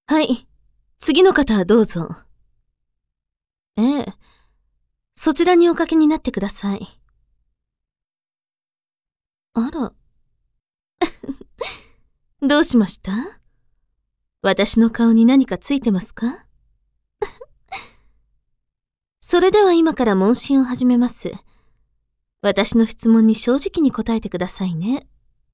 はい。次の方どうぞ。ええ。そちらにおかけになってください。あら。どうしました？私の顔に何かついてますか？それでは今から問診を始めます。私の質問に正直に答えてくださいね。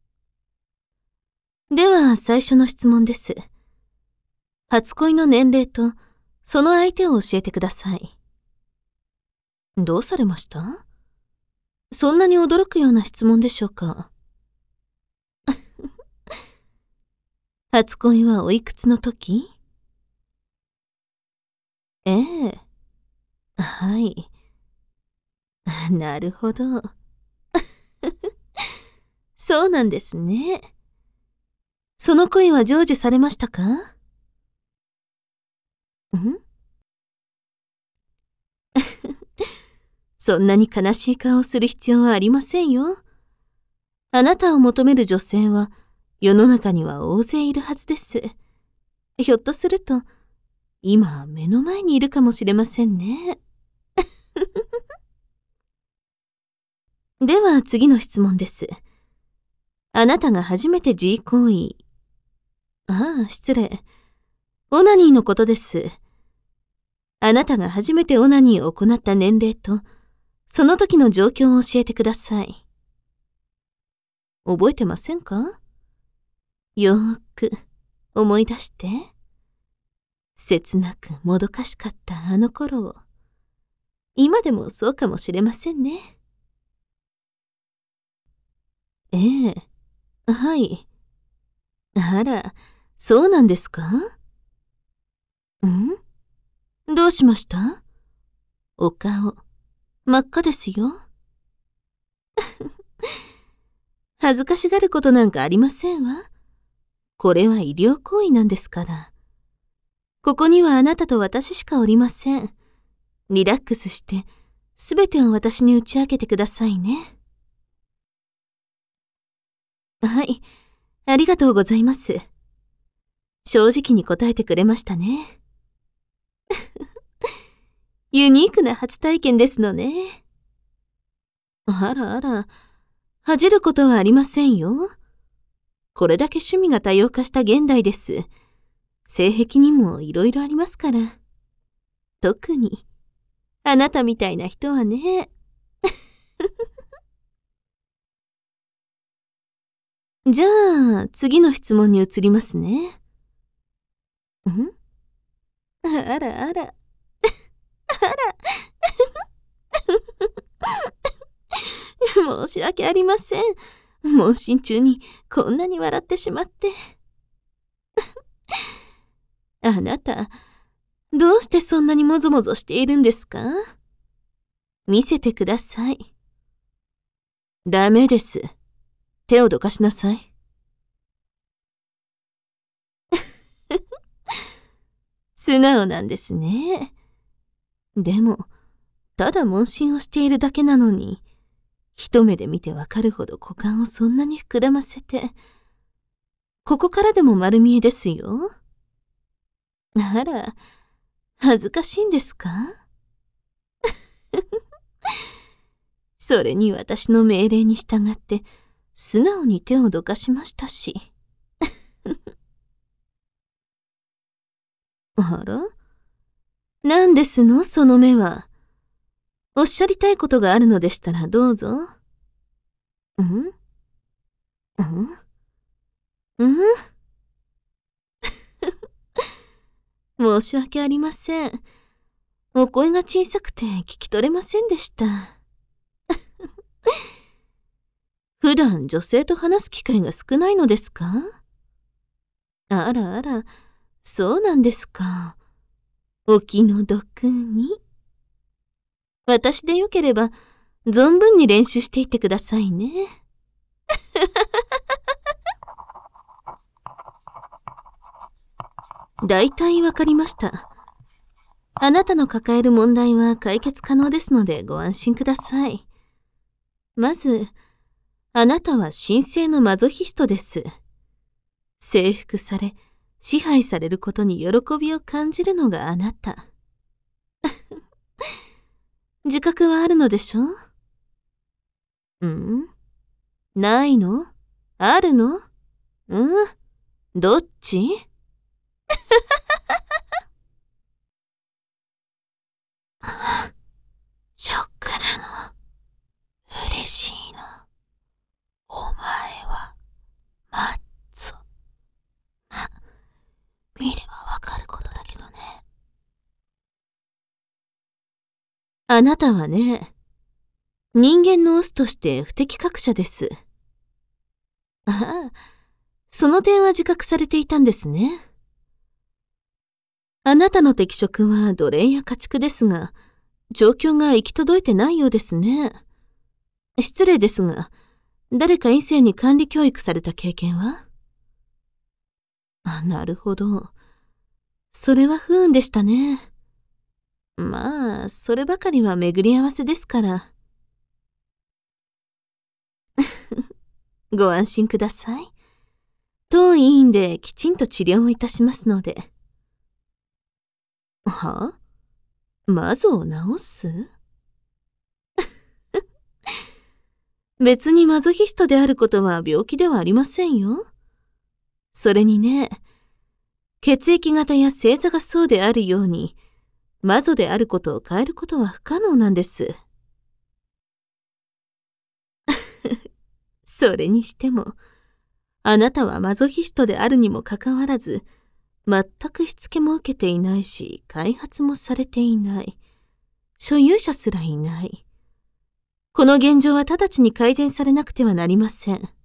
では最初の質問です。初恋の年齢とその相手を教えてください。どうされました？そんなに驚くような質問でしょうか？初恋はおいくつの時？ええ。はい。なるほど。そうなんですね。その恋は成就されましたか？そんなに悲しい顔をする必要はありませんよ。あなたを求める女性は世の中には大勢いるはずです。ひょっとすると、今目の前にいるかもしれませんね。では次の質問です。あなたが初めて G 行為。失礼。オナニーのことです。あなたが初めてオナニーを行った年齢と、その時の状況を教えてください。覚えてませんか？よーく思い出して。切なくもどかしかったあの頃を。今でもそうかもしれませんね。ええ。はい。あら、そうなんですか？どうしました？お顔、真っ赤ですよ。恥ずかしがることなんかありませんわ。これは医療行為なんですから。ここにはあなたと私しかおりません。リラックスして、すべてを私に打ち明けてくださいね。はい、ありがとうございます。正直に答えてくれましたね。ユニークな初体験ですのね。あらあら、恥じることはありませんよ。これだけ趣味が多様化した現代です。性癖にもいろいろありますから。特に、あなたみたいな人はね。じゃあ、次の質問に移りますね。あらあら。あら。申し訳ありません。問診中にこんなに笑ってしまって。あなた、どうしてそんなにもぞもぞしているんですか？見せてください。ダメです。手をどかしなさい。素直なんですね。でも、ただ問診をしているだけなのに、一目で見てわかるほど股間をそんなに膨らませて、ここからでも丸見えですよ。あら、恥ずかしいんですか？それに私の命令に従って、素直に手をどかしましたし。あら？何ですのその目は。おっしゃりたいことがあるのでしたらどうぞ。うんうん申し訳ありません。お声が小さくて聞き取れませんでした。普段女性と話す機会が少ないのですか？あらあら、そうなんですか。お気の毒に。私でよければ、存分に練習していってくださいね。大体わかりました。あなたの抱える問題は解決可能ですのでご安心ください。まず、あなたは神聖のマゾヒストです。征服され、 支配されることに喜びを感じるのがあなた。自覚はあるのでしょ？ないの？あるの？どっち？ショックなの？嬉しいの？お前は、マッツォ。見ればわかることだけどね。あなたはね、人間のオスとして不適格者です。ああ、その点は自覚されていたんですね。あなたの適職は奴隷や家畜ですが、状況が行き届いてないようですね。失礼ですが、誰か異性に管理教育された経験は？なるほど。それは不運でしたね。まあ、そればかりは巡り合わせですから。ご安心ください。当医院できちんと治療をいたしますので。は？マゾを治す？別にマゾヒストであることは病気ではありませんよ。それにね、血液型や星座がそうであるように、マゾであることを変えることは不可能なんです。それにしても、あなたはマゾヒストであるにもかかわらず、全くしつけも受けていないし、開発もされていない。所有者すらいない。この現状は直ちに改善されなくてはなりません。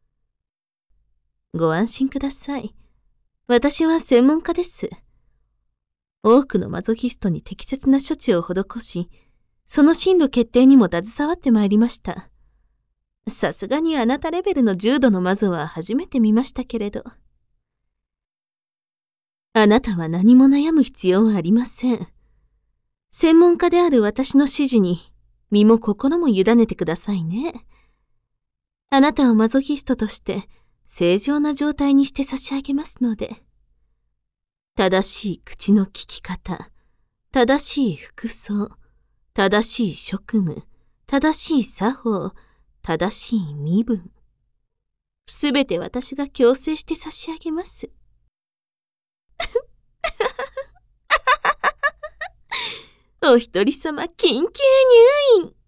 ご安心ください。私は専門家です。多くのマゾヒストに適切な処置を施し、その進路決定にも携わってまいりました。さすがにあなたレベルの重度のマゾは初めて見ましたけれど。あなたは何も悩む必要はありません。専門家である私の指示に身も心も委ねてくださいね。あなたをマゾヒストとして正常な状態にして差し上げますので。正しい口の利き方、正しい服装、正しい職務、正しい作法、正しい身分。すべて私が強制して差し上げます。お一人様緊急入院。